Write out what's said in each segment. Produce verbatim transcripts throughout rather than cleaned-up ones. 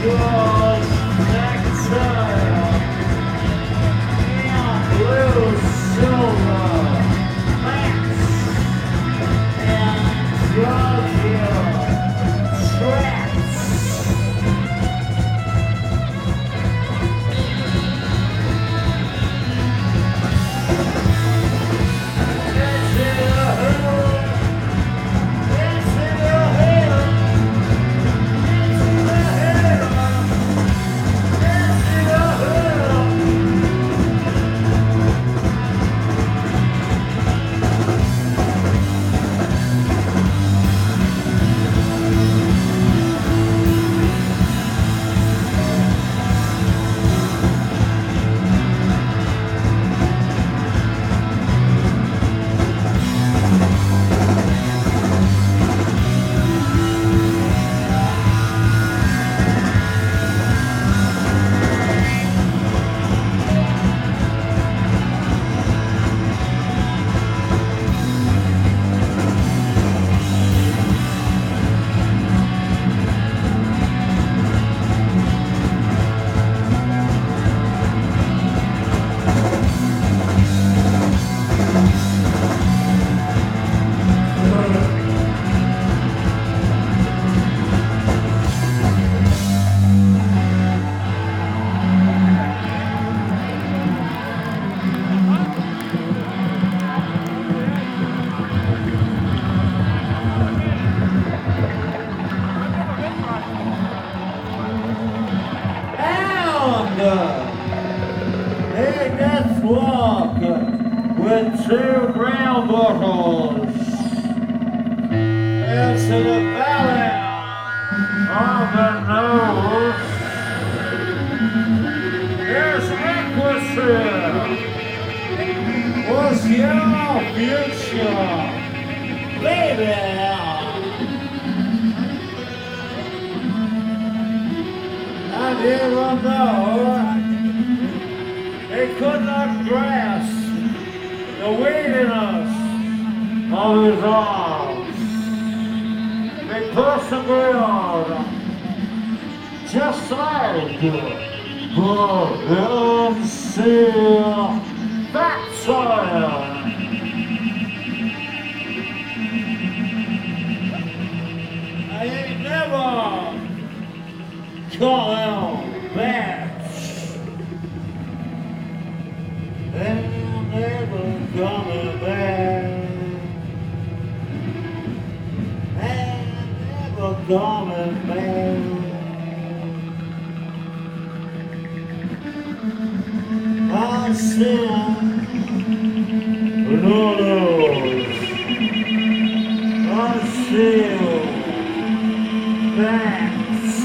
was next time in blue silver max and Georgia tracks. It's in the hood, it's in the head, it's in the head, it's in the hood. And a death walk with two brown bottles into the valley of the nose. Here's Equator. What's your future, baby? And even though they could not grasp the weightiness of his arms, they persevered just like the sincere backside. I ain't never coming back. They're never coming back. They're never coming back. I still no knows. I still facts.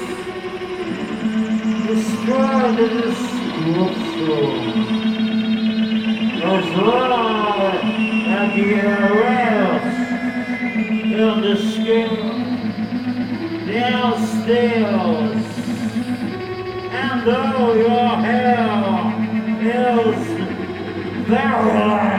Describe this scripture as right at the arrest in the skin downstairs, and though your hair is very